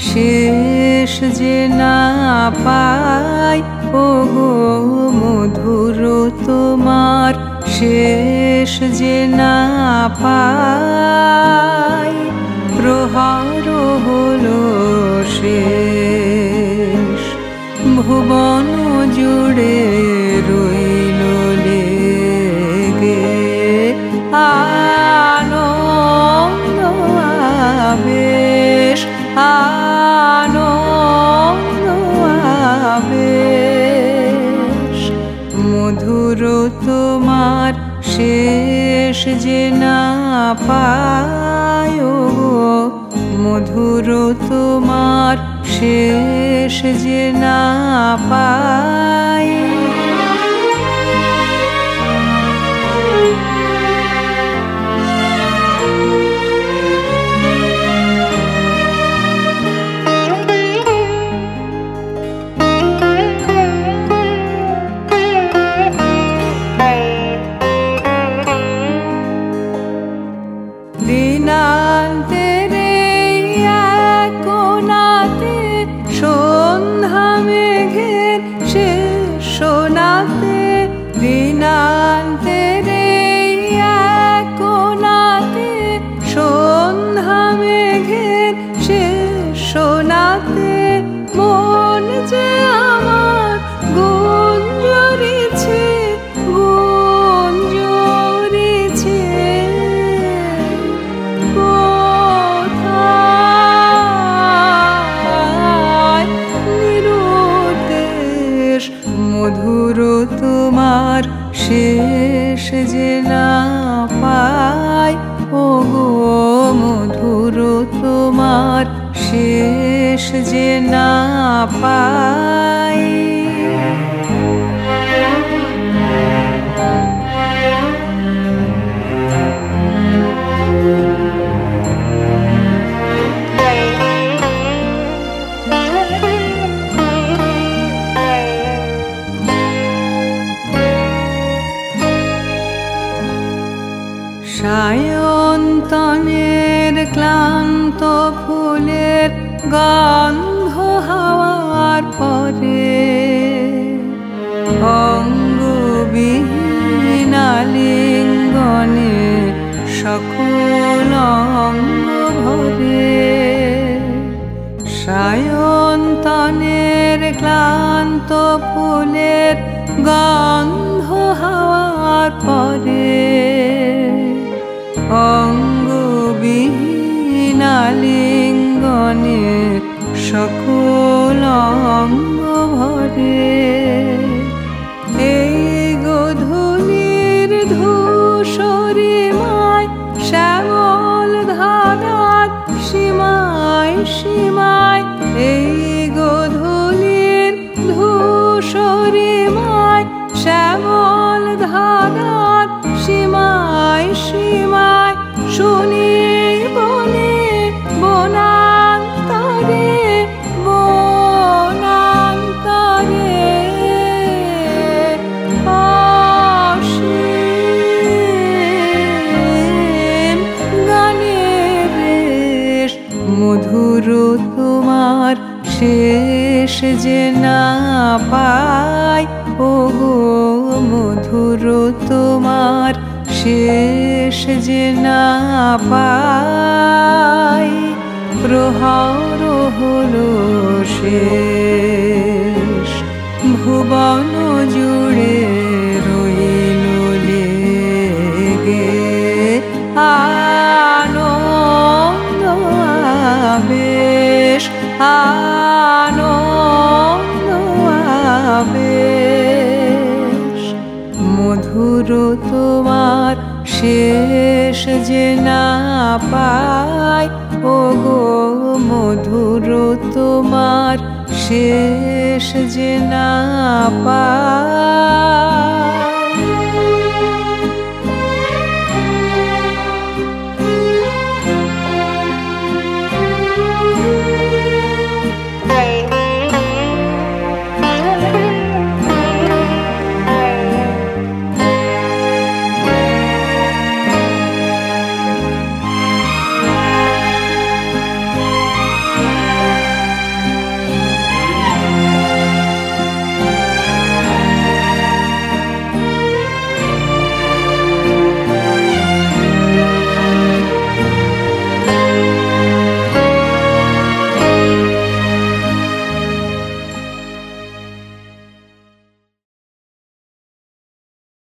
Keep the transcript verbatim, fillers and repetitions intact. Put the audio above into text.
শেষ যে না পাই, ওগো মধুর তোমার শেষ যে না পাই। প্রহার হলো শেষ, ভুবন জুড়ে রইল লেগে আনন্দ আবেশ, আনন্দ আবেশ। মধুর তোমার শেষ যে না পাই, ওগো মধুর তোমার শেষ যে না পাই। দিনান্তের এক কোণাতে সন্ধ্যা মেঘের শেষ সোনাতে, দিনান্তের এক কোণাতে সন্ধ্যা মেঘের শেষ সোনাতে মন যে আমার গুঞ্জরিছে, গুঞ্জরিছে কোথায় নিরুদ্দেশ। মধুর তোমার শেষ যে না পাই, ওগো মধুর তোমার শেষ যে না পাই। সায়ন্তনের ক্লান্ত ফুলের গন্ধ হাওয়ার পরে, অঙ্গবিহীন আলিঙ্গনে সকল অঙ্গ ভরে। সায়ন্তনের ক্লান্ত ফুলের গন্ধ হাওয়ার পরে, অঙ্গবিহীন আলিঙ্গনে সকল অঙ্গ ভরে। এই গোধূলির ধূসরিমায় শ্যামল ধারার সীমায় সীমায়, এই গোধূলির ধূসরিমায় শ্যামল ধারার সীমায় সীমায় শুনি বনে বনান্তরে, বনান্তরে অসীম গানের রেশ। মধুর তোমার শেষ যে না পাই, ওগো মধুর তোমার শেষ যে না পাই। প্রহার হলো শেষ, ভুবন জুড়ে রইল লেগে আনন্দ আবেশ, আনন্দ আবেশ। মধুর তোমার শেষ যে না পাই, ওগো মধুর তোমার শেষ যে না পাই।